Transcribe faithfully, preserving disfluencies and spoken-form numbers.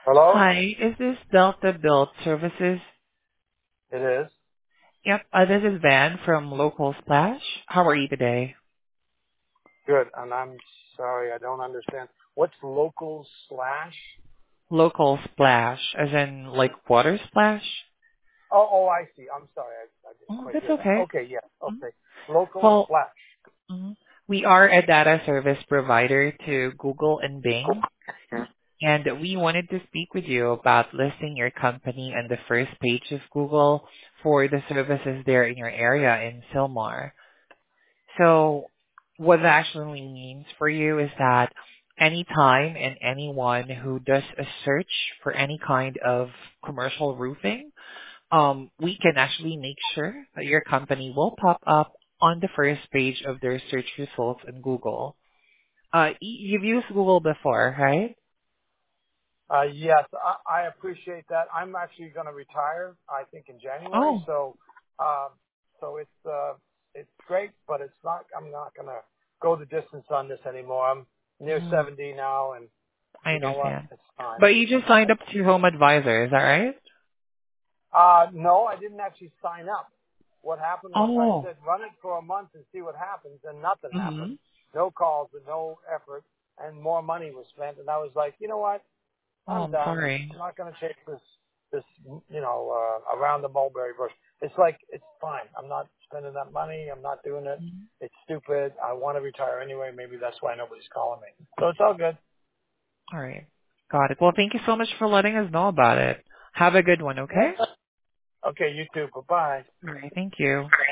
Hello? Hi, is this Delta Build Services? It is. Yep, uh, this is Van from Local Splash. How are you today? Good. And I'm sorry, I don't understand. What's local slash? Local Splash, as in like water splash? Oh, oh, I see. I'm sorry. I, I didn't Oh, quite that's hear that. okay. Okay, yes. Mhm. Okay. Local Well, splash. mhm. we are a data service provider to Google and Bing, and we wanted to speak with you about listing your company on the first page of Google for the services there in your area in Silmar. So what that actually means for you is that anytime and anyone who does a search for any kind of commercial roofing, um, we can actually make sure that your company will pop up on the first page of their search results in Google. Uh, y- you've used Google before, right? Uh, yes, I, I appreciate that. I'm actually going to retire, I think, in January. Oh, So, um, so it's, uh, it's great, but it's not, I'm not going to go the distance on this anymore. I'm near mm, seventy now, and I you know what? understand. It's time. But you just signed up to Home Advisor, is that right? Uh, no, I didn't actually sign up. What happened was I Oh. said, run it for a month and see what happens, and nothing Mm-hmm. happened. No calls and no effort, and more money was spent. And I was like, you know what? Oh, I'm I'm done. sorry. I'm not going to chase this, this, you know, uh, around the mulberry bush. It's like, it's fine. I'm not spending that money. I'm not doing it. Mhm. It's stupid. I want to retire anyway. Maybe that's why nobody's calling me. So it's all good. All right. Got it. Well, thank you so much for letting us know about it. Have a good one, Yeah. okay? Okay, you too. Bye-bye. All right. Thank you.